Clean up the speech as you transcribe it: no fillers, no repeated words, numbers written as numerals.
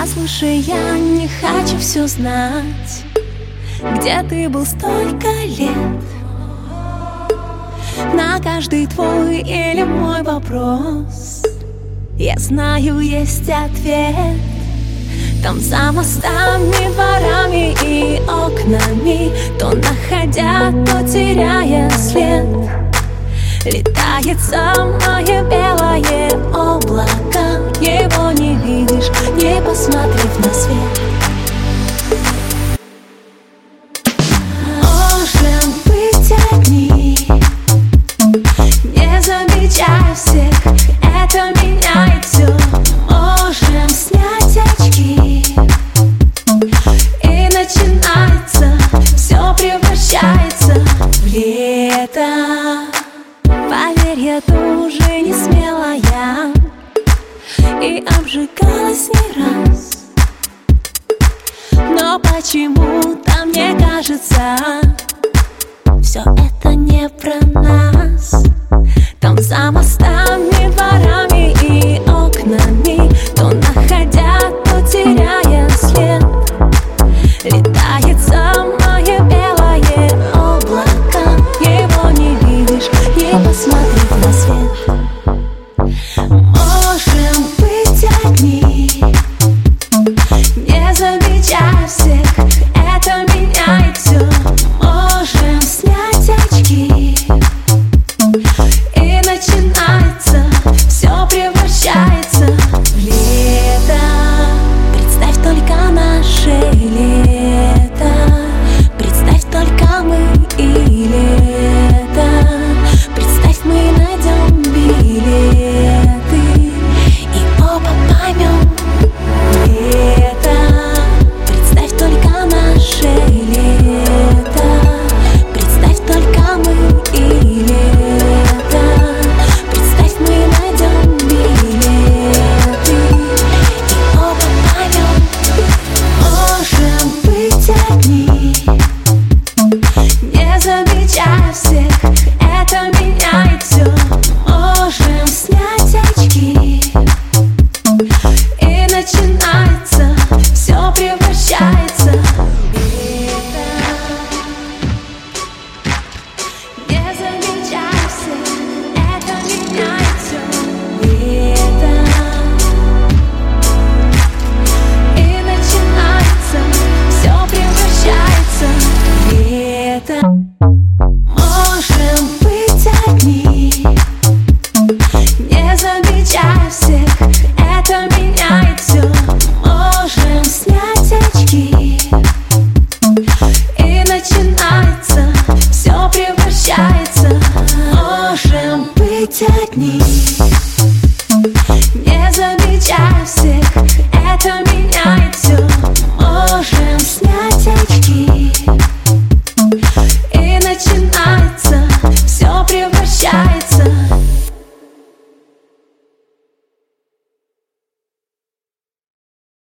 Послушай, я не хочу все знать, где ты был столько лет. На каждый твой или мой вопрос я знаю, есть ответ. Там за мостами, дворами и окнами, то находя, то теряя след, летает самое белое облако. Его не видишь, не посмотрев на свет. Можем быть одни, не замечая всех, это меняет все. Можем снять очки, и начинается, все превращается в лето. Поверь, я тоже не смелая и обжигалась не раз, но почему-то мне кажется, все это не про нас. Там за мостами, дворами